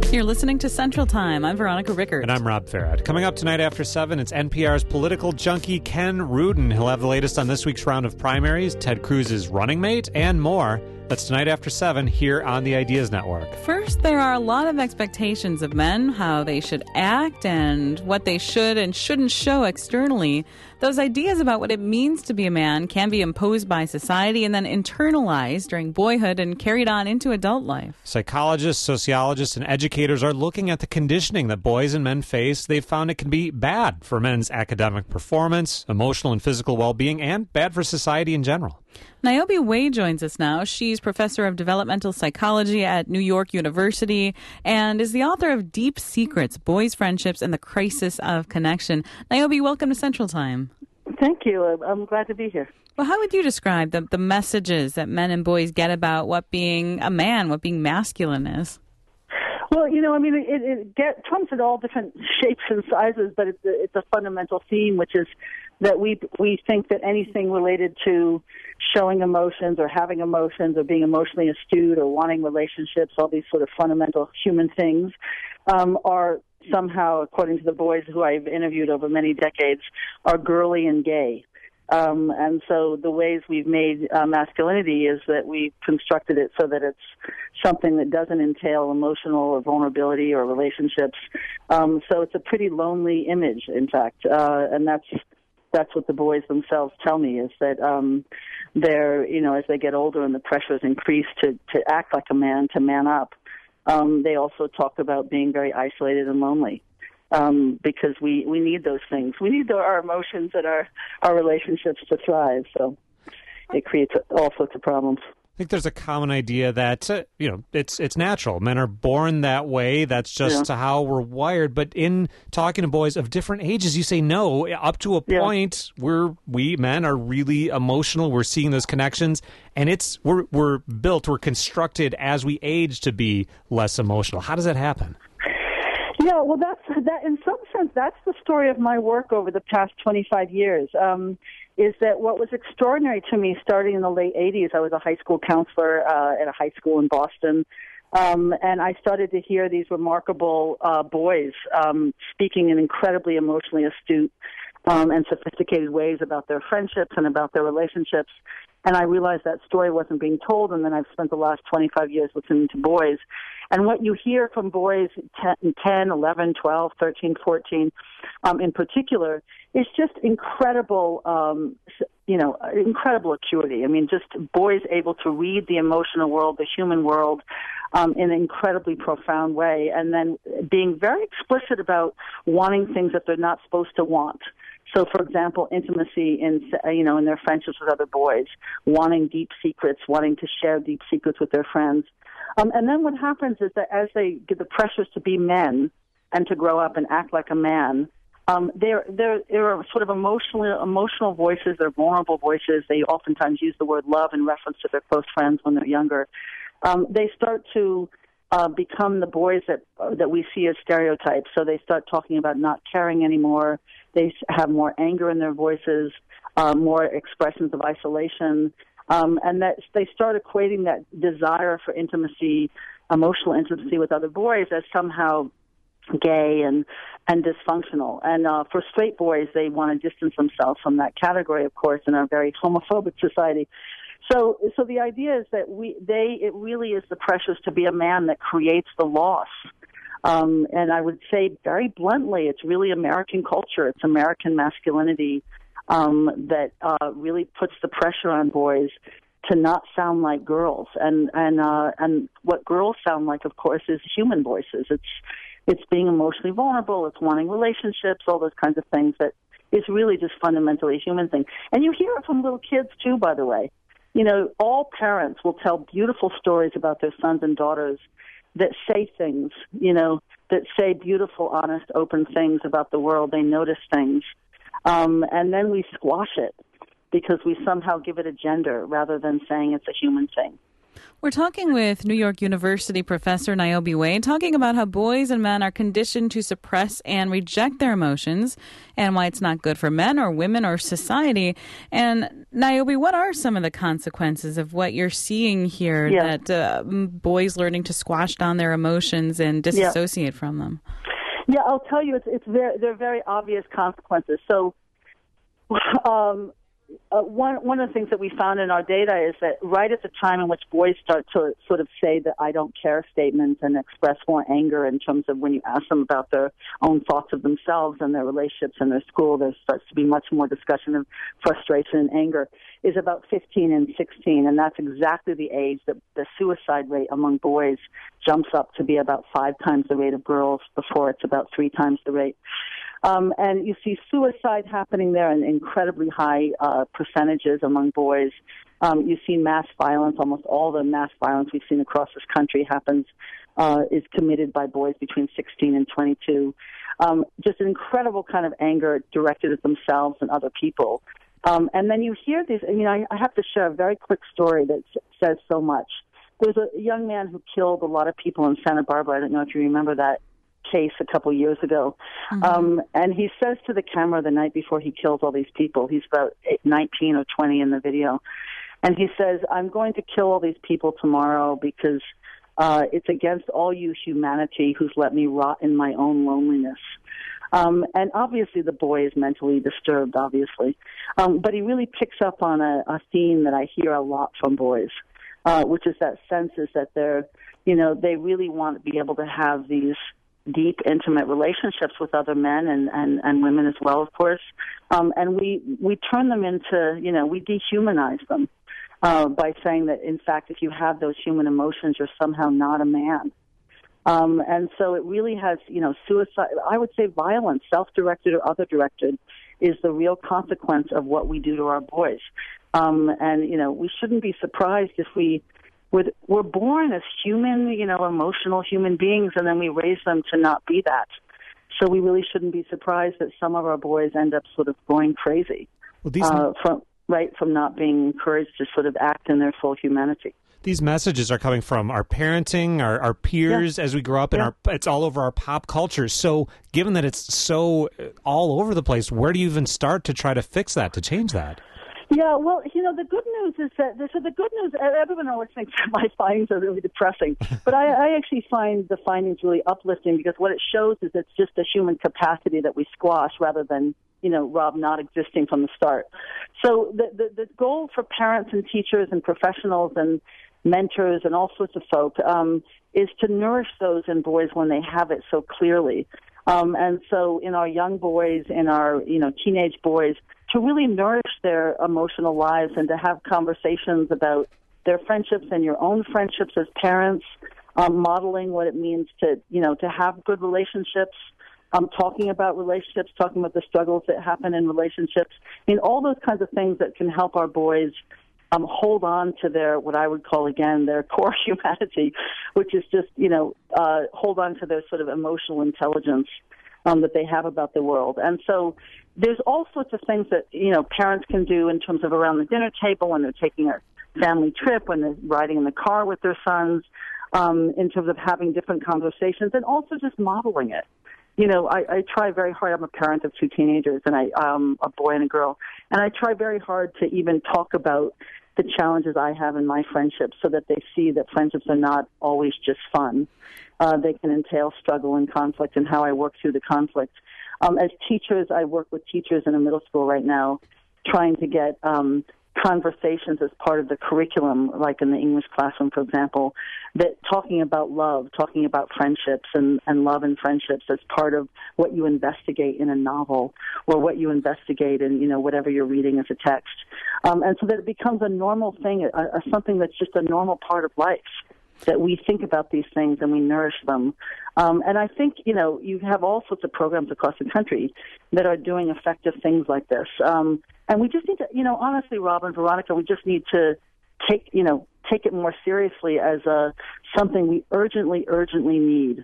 You're listening to Central Time. I'm Veronica Rickert. And I'm Rob Farad. Coming up tonight after 7, it's NPR's political junkie Ken Rudin. He'll have the latest on this week's round of primaries, Ted Cruz's running mate, and more. That's tonight after 7 here on the Ideas Network. First, there are a lot of expectations of men, how they should act and what they should and shouldn't show externally. Those ideas about what it means to be a man can be imposed by society and then internalized during boyhood and carried on into adult life. Psychologists, sociologists, and educators are looking at the conditioning that boys and men face. They've found it can be bad for men's academic performance, emotional and physical well-being, and bad for society in general. Niobe Way joins us now. She's professor of developmental psychology at New York University and is the author of Deep Secrets, Boys' Friendships, and the Crisis of Connection. Niobe, welcome to Central Time. Thank you. I'm glad to be here. Well, how would you describe the messages that men and boys get about what being a man, what being masculine is? Well, it comes in all different shapes and sizes, but it's a fundamental theme, which is that we think that anything related to showing emotions or having emotions or being emotionally astute or wanting relationships, all these sort of fundamental human things, are somehow, according to the boys who I've interviewed over many decades, are girly and gay. And so the ways we've made masculinity is that we've constructed it so that it's something that doesn't entail emotional or vulnerability or relationships. So it's a pretty lonely image, in fact, and that's what the boys themselves tell me, is that they're, as they get older and the pressures increase to act like a man, to man up, they also talk about being very isolated and lonely. Because we need those things. We need our emotions and our relationships to thrive. So it creates all sorts of problems. I think there's a common idea that, it's natural. Men are born that way. That's just how we're wired. But in talking to boys of different ages, you say no. Up to a point, we men are really emotional. We're seeing those connections. And we're constructed as we age to be less emotional. How does that happen? Yeah, well, that in some sense, that's the story of my work over the past 25 years, is that what was extraordinary to me starting in the late 80s, I was a high school counselor at a high school in Boston, and I started to hear these remarkable boys speaking in incredibly emotionally astute and sophisticated ways about their friendships and about their relationships. And I realized that story wasn't being told, and then I've spent the last 25 years listening to boys. And what you hear from boys 10, 11, 12, 13, 14 in particular is just incredible, incredible acuity. I mean, just boys able to read the emotional world, the human world, in an incredibly profound way, and then being very explicit about wanting things that they're not supposed to want. So, for example, intimacy in their friendships with other boys, wanting deep secrets, wanting to share deep secrets with their friends. And then what happens is that as they get the pressures to be men and to grow up and act like a man, they're sort of emotional voices. They're vulnerable voices. They oftentimes use the word love in reference to their close friends when they're younger. They start to become the boys that we see as stereotypes. So they start talking about not caring anymore. They have more anger in their voices, more expressions of isolation, and that they start equating that desire for intimacy, emotional intimacy with other boys, as somehow gay and dysfunctional. And for straight boys, they want to distance themselves from that category, of course, in a very homophobic society. So the idea is that it really is the pressures to be a man that creates the loss. And I would say very bluntly, it's really American culture. It's American masculinity that really puts the pressure on boys to not sound like girls. And what girls sound like, of course, is human voices. It's being emotionally vulnerable. It's wanting relationships, all those kinds of things that is really just fundamentally a human thing. And you hear it from little kids, too, by the way. All parents will tell beautiful stories about their sons and daughters that say things, that say beautiful, honest, open things about the world. They notice things. And then we squash it because we somehow give it a gender rather than saying it's a human thing. We're talking with New York University professor Niobe Wade, talking about how boys and men are conditioned to suppress and reject their emotions and why it's not good for men or women or society. And Niobe, what are some of the consequences of what you're seeing here, that boys learning to squash down their emotions and disassociate from them? Yeah, I'll tell you, they're very obvious consequences. So one of the things that we found in our data is that right at the time in which boys start to sort of say the I don't care statements and express more anger in terms of when you ask them about their own thoughts of themselves and their relationships in their school, there starts to be much more discussion of frustration and anger, is about 15 and 16. And that's exactly the age that the suicide rate among boys jumps up to be about 5 times the rate of girls. Before, it's about 3 times the rate. And you see suicide happening there in incredibly high percentages among boys. You see mass violence. Almost all the mass violence we've seen across this country is committed by boys between 16 and 22. Just an incredible kind of anger directed at themselves and other people. And then you hear these, I have to share a very quick story that says so much. There's a young man who killed a lot of people in Santa Barbara. I don't know if you remember that case a couple years ago. Mm-hmm. And he says to the camera the night before he kills all these people, he's about 19 or 20 in the video, and he says, I'm going to kill all these people tomorrow because it's against all you humanity who's let me rot in my own loneliness. And obviously the boy is mentally disturbed, obviously. But he really picks up on a theme that I hear a lot from boys, which is that sense is that they really want to be able to have these deep, intimate relationships with other men and women as well, of course. And we turn them into, we dehumanize them by saying that, in fact, if you have those human emotions, you're somehow not a man. And so it really has, suicide, I would say violence, self-directed or other-directed, is the real consequence of what we do to our boys. And, we shouldn't be surprised if we're born as human, emotional human beings, and then we raise them to not be that. So we really shouldn't be surprised that some of our boys end up sort of going crazy from not being encouraged to sort of act in their full humanity. These messages are coming from our parenting, our peers as we grow up, and it's all over our pop culture. So given that it's so all over the place, where do you even start to try to fix that, to change that? Yeah, well, the good news is that, everyone always thinks that my findings are really depressing, but I actually find the findings really uplifting because what it shows is it's just a human capacity that we squash rather than, Rob not existing from the start. So the goal for parents and teachers and professionals and mentors and all sorts of folk is to nourish those in boys when they have it so clearly. And so in our young boys, in our, teenage boys, to really nourish their emotional lives and to have conversations about their friendships and your own friendships as parents, modeling what it means to have good relationships, talking about relationships, talking about the struggles that happen in relationships. All those kinds of things that can help our boys hold on to their, what I would call, again, their core humanity, which is just, hold on to their sort of emotional intelligence that they have about the world. And so there's all sorts of things that, parents can do in terms of around the dinner table when they're taking a family trip, when they're riding in the car with their sons, in terms of having different conversations and also just modeling it. I try very hard. I'm a parent of 2 teenagers, and a boy and a girl, and I try very hard to even talk about the challenges I have in my friendships so that they see that friendships are not always just fun. They can entail struggle and conflict, and how I work through the conflict. As teachers, I work with teachers in a middle school right now trying to get conversations as part of the curriculum, like in the English classroom, for example, that talking about love, talking about friendships and love and friendships as part of what you investigate in a novel or what you investigate in, whatever you're reading as a text. And so that it becomes a normal thing, something that's just a normal part of life, that we think about these things and we nourish them. And I think, you have all sorts of programs across the country that are doing effective things like this. And we just need to, honestly, Rob and Veronica, we just need to take it more seriously as something we urgently need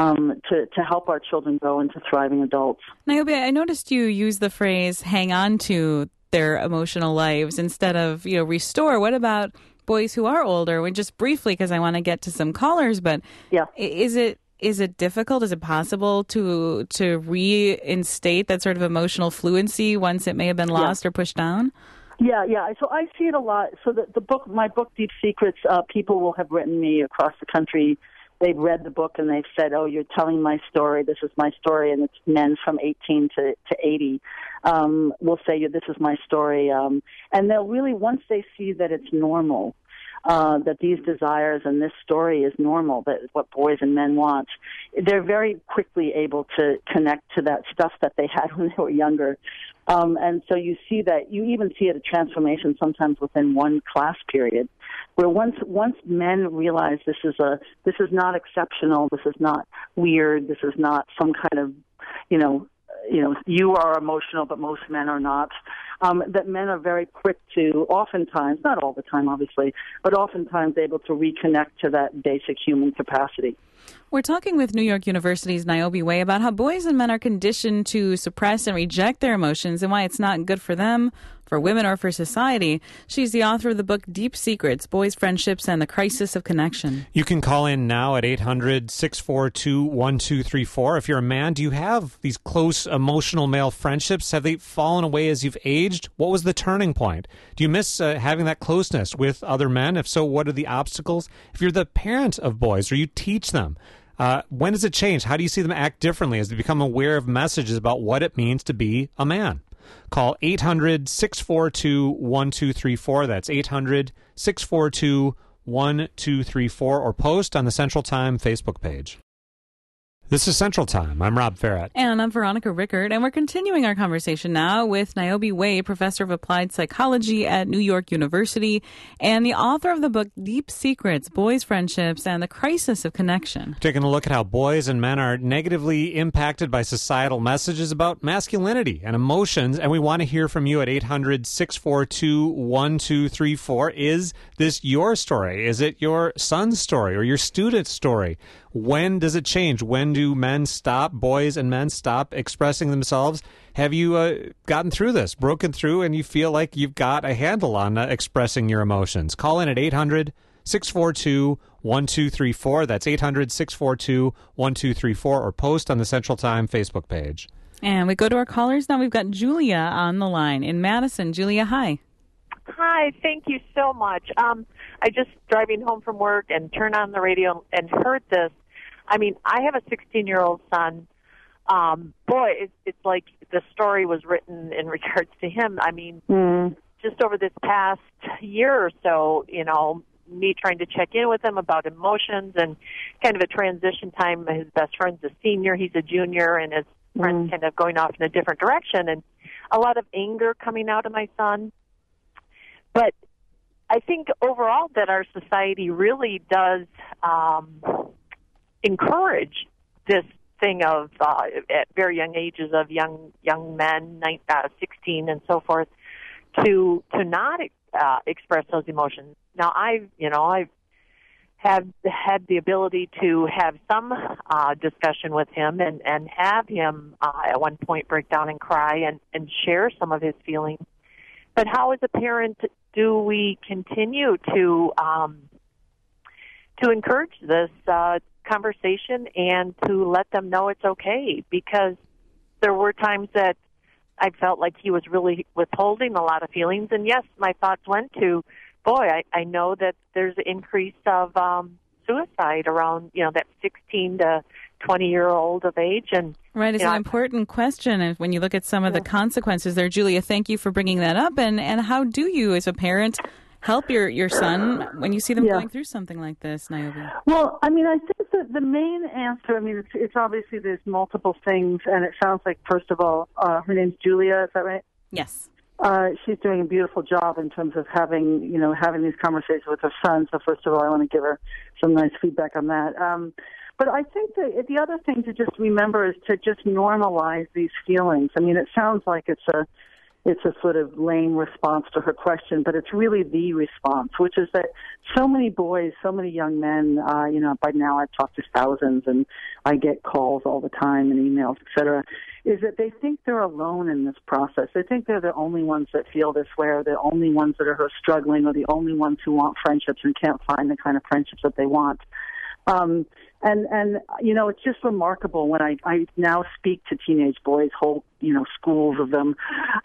to help our children grow into thriving adults. Niobe, I noticed you use the phrase hang on to their emotional lives instead of, restore. What about boys who are older, just briefly, because I want to get to some callers, but is it difficult? Is it possible to reinstate that sort of emotional fluency once it may have been lost or pushed down? Yeah. So I see it a lot. So my book, Deep Secrets, people will have written me across the country. They've read the book and they've said, "Oh, you're telling my story. This is my story," and it's men from 18 to 80. Will say, "This is my story," and they'll really, once they see that it's normal, that these desires and this story is normal, that is what boys and men want, they're very quickly able to connect to that stuff that they had when they were younger. And so you see that, you even see it a transformation sometimes within one class period, where once men realize this is not exceptional, this is not weird, this is not some kind of, you are emotional, but most men are not. That men are very quick to, oftentimes, not all the time, obviously, but oftentimes able to reconnect to that basic human capacity. We're talking with New York University's Niobe Way about how boys and men are conditioned to suppress and reject their emotions and why it's not good for them, for women, or for society. She's the author of the book Deep Secrets, Boys' Friendships, and the Crisis of Connection. You can call in now at 800-642-1234. If you're a man, do you have these close emotional male friendships? Have they fallen away as you've aged? What was the turning point? Do you miss having that closeness with other men? If so, what are the obstacles? If you're the parent of boys or you teach them, when does it change? How do you see them act differently as they become aware of messages about what it means to be a man? Call 800-642-1234. That's 800-642-1234, or post on the Central Time Facebook page. This is Central Time. I'm Rob Farrett. And I'm Veronica Rickard. And we're continuing our conversation now with Niobe Way, professor of applied psychology at New York University and the author of the book Deep Secrets, Boys' Friendships, and the Crisis of Connection. Taking a look at how boys and men are negatively impacted by societal messages about masculinity and emotions. And we want to hear from you at 800-642-1234. Is this your story? Is it your son's story or your student's story? When does it change? When do boys and men stop expressing themselves? Have you gotten through this, broken through, and you feel like you've got a handle on expressing your emotions? Call in at 800-642-1234. That's 800-642-1234, or post on the Central Time Facebook page. And we go to our callers now. We've got Julia on the line in Madison. Julia, hi. Hi, thank you so much. I just driving home from work and turned on the radio and heard this. I mean, I have a 16-year-old son. It's like the story was written in regards to him. I mean, just over this past year or so, me trying to check in with him about emotions and kind of a transition time. His best friend's a senior, he's a junior, and his friend's kind of going off in a different direction, and a lot of anger coming out of my son. But I think overall that our society really does encourage this thing of at very young ages of young men, 16 and so forth, to not express those emotions. Now I've had the ability to have some discussion with him and have him at one point break down and cry and share some of his feelings. But how, as a parent, do we continue to encourage this conversation and to let them know it's okay? Because there were times that I felt like he was really withholding a lot of feelings. And yes, my thoughts went to, I know that there's an increase of suicide around, that 16 to 20-year-old of age. And right, it's an important question. And when you look at some of the consequences there, Julia, thank you for bringing that up. And how do you, as a parent, help your son when you see them going through something like this, Niobe? Well, I mean, I think that the main answer, it's obviously there's multiple things, and it sounds like, first of all, her name's Julia, is that right? Yes. She's doing a beautiful job in terms of having these conversations with her son. So first of all, I want to give her some nice feedback on that. But I think that the other thing to just remember is to just normalize these feelings. I mean, it sounds like it's it's a sort of lame response to her question, but it's really the response, which is that so many boys, so many young men, by now I've talked to thousands and I get calls all the time and emails, et cetera, is that they think they're alone in this process. They think they're the only ones that feel this way, or the only ones that are struggling, or the only ones who want friendships and can't find the kind of friendships that they want. It's just remarkable when I now speak to teenage boys, whole, schools of them.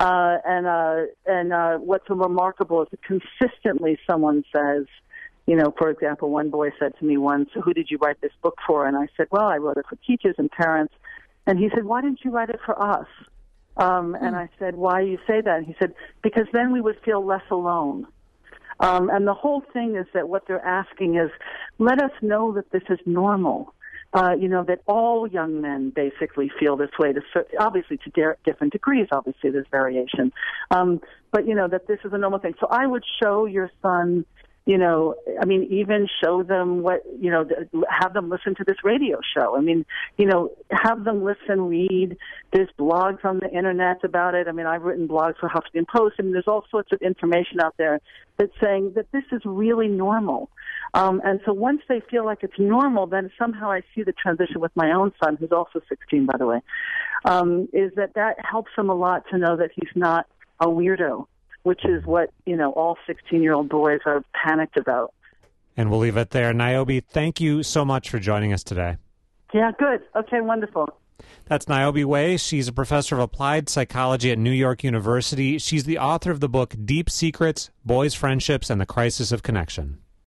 What's remarkable is that consistently someone says, for example, one boy said to me once, "Who did you write this book for?" And I said, "Well, I wrote it for teachers and parents." And he said, "Why didn't you write it for us?" And I said, "Why do you say that?" And he said, "Because then we would feel less alone." And the whole thing is that what they're asking is, let us know that this is normal. That all young men basically feel this way, obviously to different degrees. Obviously, there's variation. But, that this is a normal thing. So I would show your son, even show them have them listen to this radio show. Have them listen, read. There's blogs on the internet about it. I've written blogs for Huffington Post. There's all sorts of information out there that's saying that this is really normal. And so once they feel like it's normal, then somehow I see the transition with my own son, who's also 16, by the way, is that helps him a lot to know that he's not a weirdo, which is what, all 16-year-old boys are panicked about. And we'll leave it there. Niobe, thank you so much for joining us today. Yeah, good. Okay, wonderful. That's Niobe Way. She's a professor of applied psychology at New York University. She's the author of the book Deep Secrets, Boys' Friendships, and the Crisis of Connection.